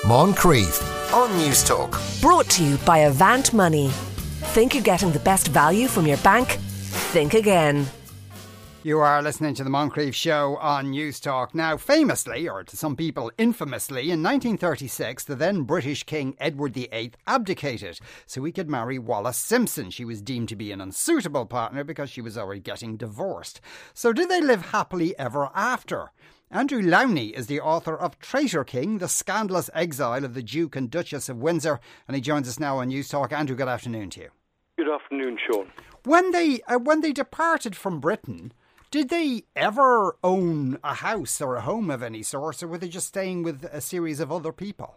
Moncrief on News Talk. Brought to you by Avant Money. Think you're getting the best value from your bank? Think again. You are listening to the Moncrief Show on News Talk. Now, famously, or to some people infamously, in 1936, the then British King Edward VIII abdicated so he could marry Wallis Simpson. She was deemed to be an unsuitable partner because she was already getting divorced. So did they live happily ever after? Andrew Lowney is the author of Traitor King, The Scandalous Exile of the Duke and Duchess of Windsor, and he joins us now on News Talk. Andrew, good afternoon to you. Good afternoon, Sean. When they departed from Britain, did they ever own a house or a home of any sort, or were they just staying with a series of other people?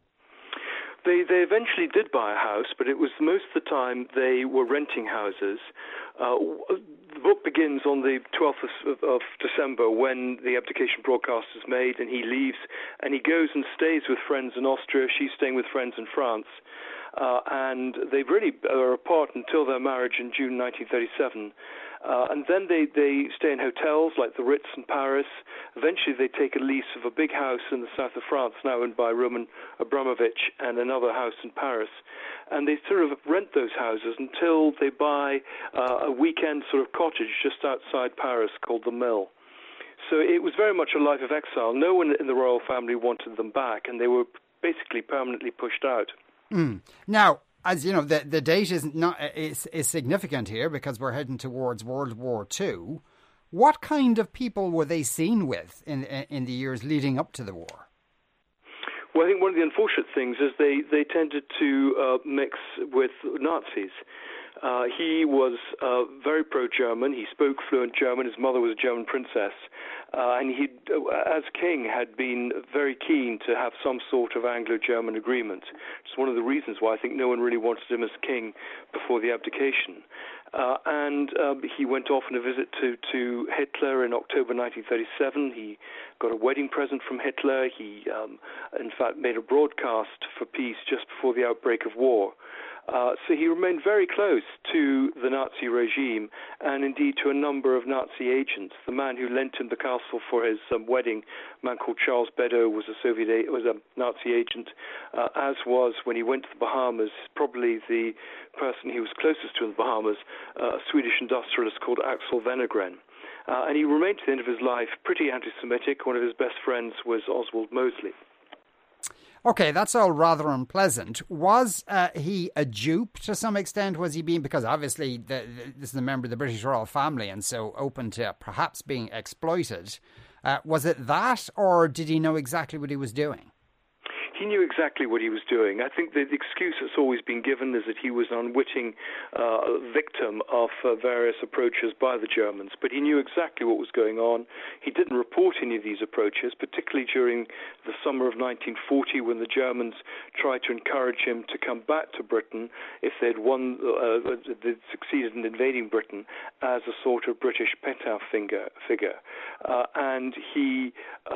They eventually did buy a house, but it was most of the time they were renting houses. The book begins on the 12th of December when the abdication broadcast is made, and he leaves and he goes and stays with friends in Austria. She's staying with friends in France. And they really are apart until their marriage in June 1937. And then they stay in hotels like the Ritz in Paris. Eventually they take a lease of a big house in the south of France, now owned by Roman Abramovich, and another house in Paris. And they sort of rent those houses until they buy a weekend sort of cottage just outside Paris called the Mill. So it was very much a life of exile. No one in the royal family wanted them back, and they were basically permanently pushed out. Now, as you know, the date is significant here because we're heading towards World War II. What kind of people were they seen with in the years leading up to the war? Well, I think one of the unfortunate things is they tended to mix with Nazis. He was very pro-German. He spoke fluent German. His mother was a German princess. And he, as king, had been very keen to have some sort of Anglo-German agreement. It's one of the reasons why I think no one really wanted him as king before the abdication. And he went off on a visit to Hitler in October 1937. He got a wedding present from Hitler. He, in fact, made a broadcast for peace just before the outbreak of war. So he remained very close to the Nazi regime and indeed to a number of Nazi agents. The man who lent him the castle for his wedding, a man called Charles Beddoes, was a Nazi agent, as was, when he went to the Bahamas, probably the person he was closest to in the Bahamas, a Swedish industrialist called Axel Wenner-Gren. And he remained to the end of his life pretty anti-Semitic. One of his best friends was Oswald Mosley. Okay, that's all rather unpleasant. Was he a dupe to some extent? Was he being, because obviously this is a member of the British royal family and so open to perhaps being exploited. Was it that, or did he know exactly what he was doing? He knew exactly what he was doing. I think the excuse that's always been given is that he was an unwitting victim of various approaches by the Germans, but he knew exactly what was going on. He didn't report any of these approaches, particularly during the summer of 1940 when the Germans tried to encourage him to come back to Britain if they'd they'd succeeded in invading Britain as a sort of British Pétain figure. And he,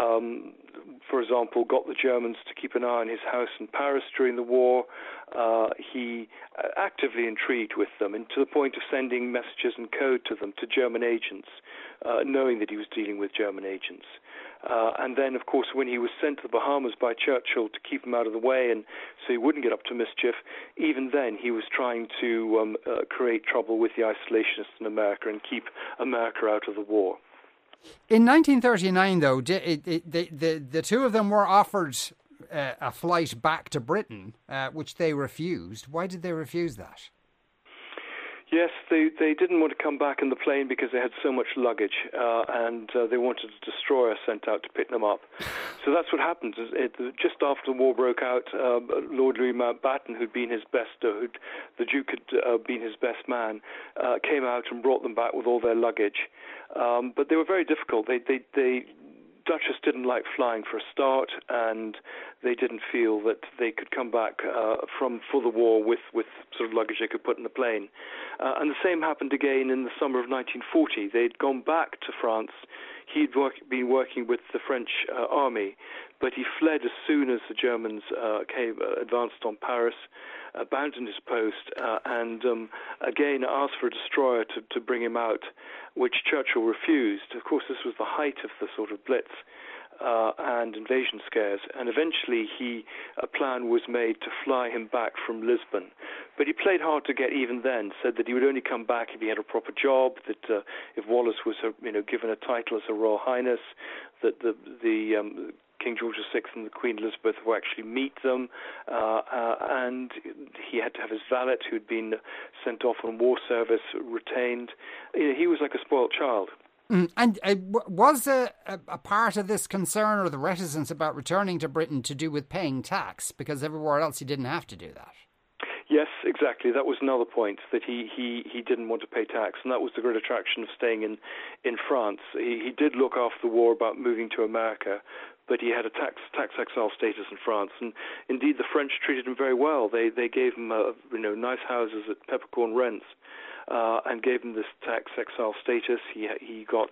for example, got the Germans to keep an eye on his house in Paris during the war. He actively intrigued with them, and to the point of sending messages in code to them, to German agents, knowing that he was dealing with German agents. And then, of course, when he was sent to the Bahamas by Churchill to keep him out of the way and so he wouldn't get up to mischief, even then he was trying to create trouble with the isolationists in America and keep America out of the war. In 1939, though, the two of them were offered a flight back to Britain, which they refused. Why did they refuse that? Yes, they didn't want to come back in the plane because they had so much luggage, and they wanted a destroyer sent out to pick them up. So that's what happened. Just after the war broke out, Lord Louis Mountbatten, who'd been his best, the Duke had been his best man, came out and brought them back with all their luggage. But they were very difficult. Duchess didn't like flying for a start, and they didn't feel that they could come back for the war with sort of luggage they could put in the plane. And the same happened again in the summer of 1940. They'd gone back to France. He'd been working with the French army, but he fled as soon as the Germans advanced on Paris, abandoned his post, and again asked for a destroyer to bring him out, which Churchill refused. Of course, this was the height of the sort of Blitz. and invasion scares. And eventually a plan was made to fly him back from Lisbon. But he played hard to get even then, said that he would only come back if he had a proper job, that if Wallace was given a title as a Royal Highness, that the King George VI and the Queen Elizabeth would actually meet them, and he had to have his valet, who had been sent off on war service, retained. He was like a spoiled child. And was a part of this concern or the reticence about returning to Britain to do with paying tax? Because everywhere else he didn't have to do that. Yes, exactly. That was another point, that he didn't want to pay tax, and that was the great attraction of staying in France. He did look after the war about moving to America, but he had a tax exile status in France, and indeed the French treated him very well. They gave him nice houses at peppercorn rents. And gave him this tax exile status. He got,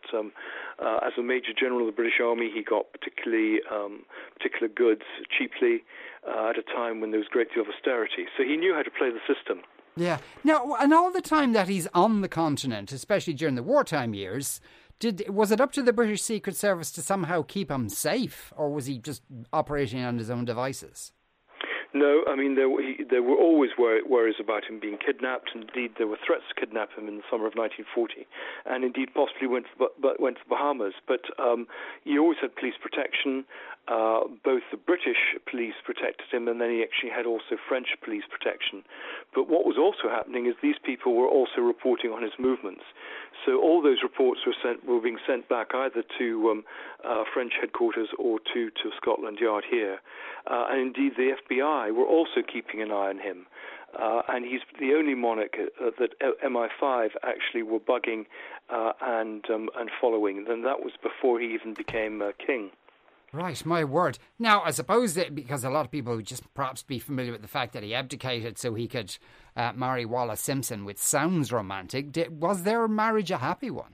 as a Major General of the British Army, he got particular goods cheaply at a time when there was a great deal of austerity. So he knew how to play the system. Yeah. Now, and all the time that he's on the continent, especially during the wartime years, was it up to the British Secret Service to somehow keep him safe, or was he just operating on his own devices? No, I mean, there were always worries about him being kidnapped. Indeed, there were threats to kidnap him in the summer of 1940, and indeed possibly went to the Bahamas. But he always had police protection. Both the British police protected him, and then he actually had also French police protection. But what was also happening is these people were also reporting on his movements. So all those reports were being sent back either to French headquarters or to Scotland Yard here. And indeed, the FBI were also keeping an eye on him. And he's the only monarch that MI5 actually were bugging and following. And that was before he even became king. Right, my word. Now, I suppose that because a lot of people would just perhaps be familiar with the fact that he abdicated so he could marry Wallis Simpson, which sounds romantic. Was their marriage a happy one?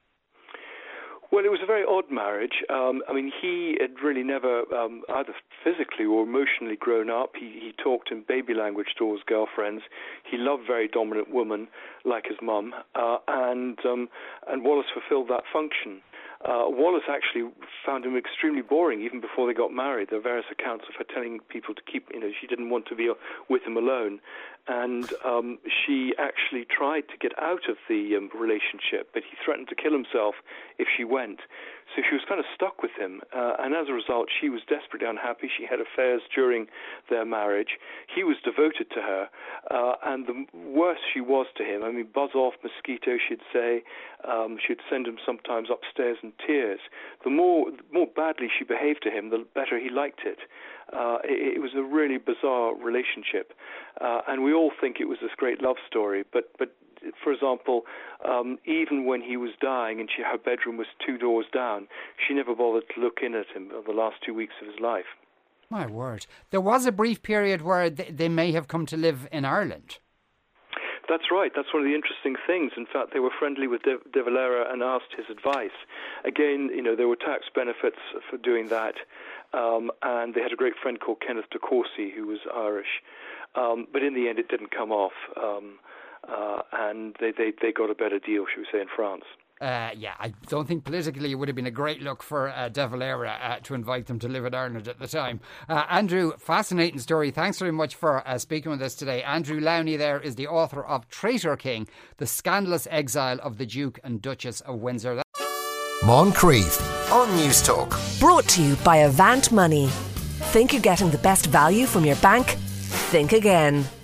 Well, it was a very odd marriage. I mean, he had really never either physically or emotionally grown up. He talked in baby language to all his girlfriends. He loved very dominant women like his mum, and Wallis fulfilled that function. Wallis actually found him extremely boring even before they got married. There are various accounts of her telling people to keep, she didn't want to be with him alone. And she actually tried to get out of the relationship, but he threatened to kill himself if she went. So she was kind of stuck with him. And as a result, she was desperately unhappy. She had affairs during their marriage. He was devoted to her. And the worse she was to him, I mean, buzz off, mosquito, she'd say. She'd send him sometimes upstairs in tears. The more badly she behaved to him, the better he liked it. It was a really bizarre relationship. And we all think it was this great love story. But for example, even when he was dying and her bedroom was 2 doors down, she never bothered to look in at him for the last 2 weeks of his life. My word. There was a brief period where they may have come to live in Ireland. That's right. That's one of the interesting things. In fact, they were friendly with De Valera and asked his advice. Again, there were tax benefits for doing that, and they had a great friend called Kenneth de Courcy, who was Irish. But in the end, it didn't come off, and they got a better deal, should we say, in France. I don't think politically it would have been a great look for De Valera to invite them to live in Ireland at the time. Andrew, fascinating story. Thanks very much for speaking with us today. Andrew Lowney there is the author of Traitor King, The Scandalous Exile of the Duke and Duchess of Windsor. Moncrief on News Talk. Brought to you by Avant Money. Think you're getting the best value from your bank? Think again.